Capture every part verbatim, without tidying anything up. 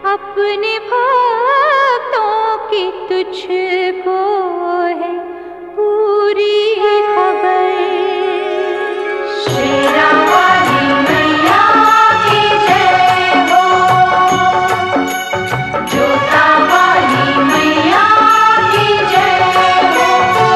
अपने भक्तों की तुझको है पूरी खबर। शेरा वाली मैया की जय हो, जोता वाली मैया की जय हो।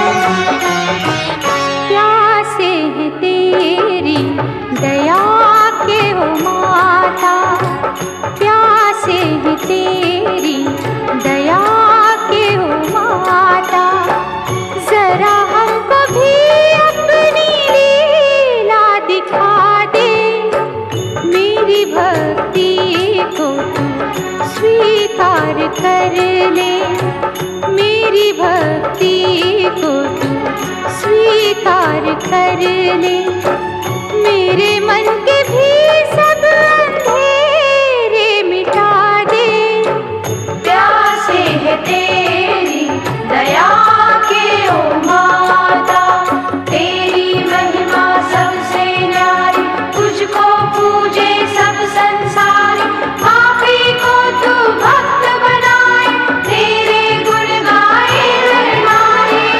प्यासे हैं तेरी दया के हो माता, प्यासे हैं तेरी दया के हो माता। जरा हमको भी अपनी लीला दिखा दे, मेरी भक्ति को तू स्वीकार कर ले, मेरी भक्ति को तू स्वीकार कर ले। मेरे मन के भी सब अंधेरे मिटा दे, प्यासे है तेरी दया के ओ माता। तेरी महिमा सबसे न्यारी, तुझको पूजे सब संसार। पापी को तू भक्त बनाए, तेरे गुण गाए नर नारी।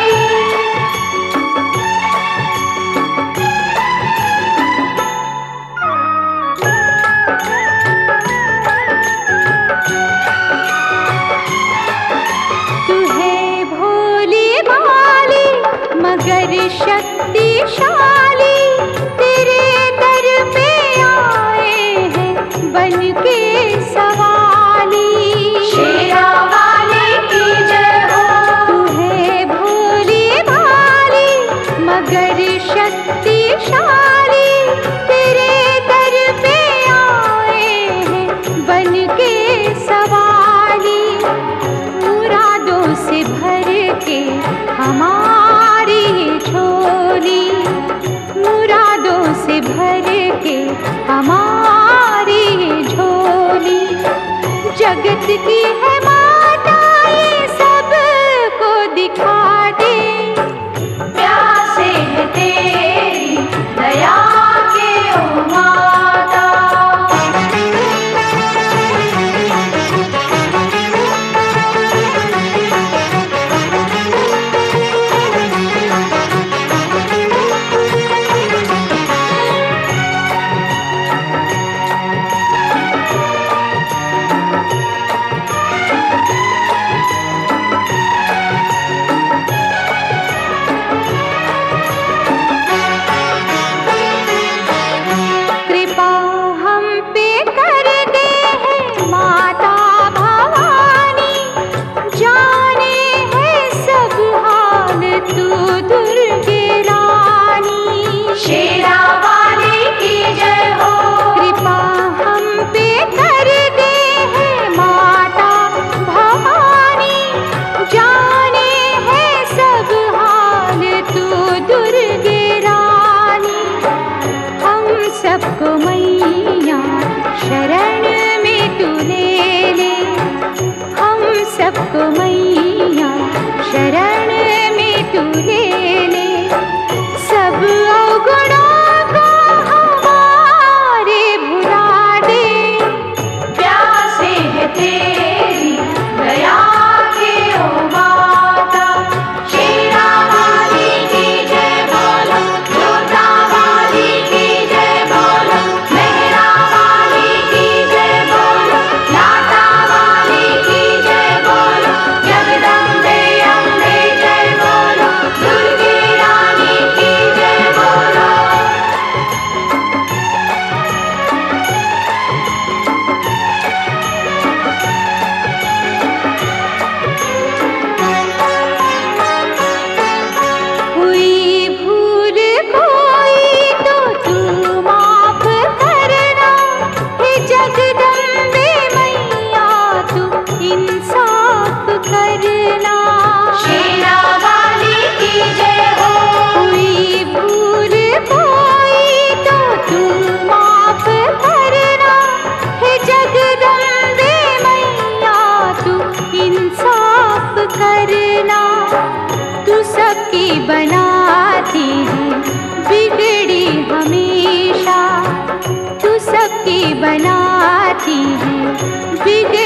तू है भोली भाली मगर शक्तिशाली, तेरे दर पे आए हैं बन के सवाली। शेरा वाले की जय हो, तू है भोली भाली मगर शक्तिशाली, तेरे दर पे आए हैं बन के सवाली। मुरादों से भर के हमारी ये झोली, मुरादों से भर के हमारी ये झोली। जगत की है माता ये सबको दिखा दे, प्यासे है तेरी दया के ओ माता। कृपा हम पे कर दे है माता भवानी, जाने है सब हाल तू दुर्गे रानी। शेरा वाले की जय हो, कृपा हम पे कर दे है माता भवानी, जाने है सब हाल तू दुर्गे रानी। हम सबको मैया शरण में तू ले ले, हम सबको मैया शरण में तू ले ले। सब अवगुणों को हमारे भुला दे, प्यासे है तेरी दया के ओ माता। शेरा वाली की जय बोलो, जोता वाली की जय बोलो, मेहरा वाली की जय बोलो, लाता वाली की जय बोलो, जगदम्बे अम्बे जय बोलो, दुर्गे रानी की जय बोलो। हुई भूल कोई तो तू माफ करना, हे जगदम्बे मैया तू इंसाफ करना। शेरा वाली की जय हो, हुई भूल कोई तो तू माफ करना, हे जगदम्बे मैया तू इंसाफ करना। तू सबकी बनाती है बिगड़ी हमेशा, तू सबकी बनाती है बिगे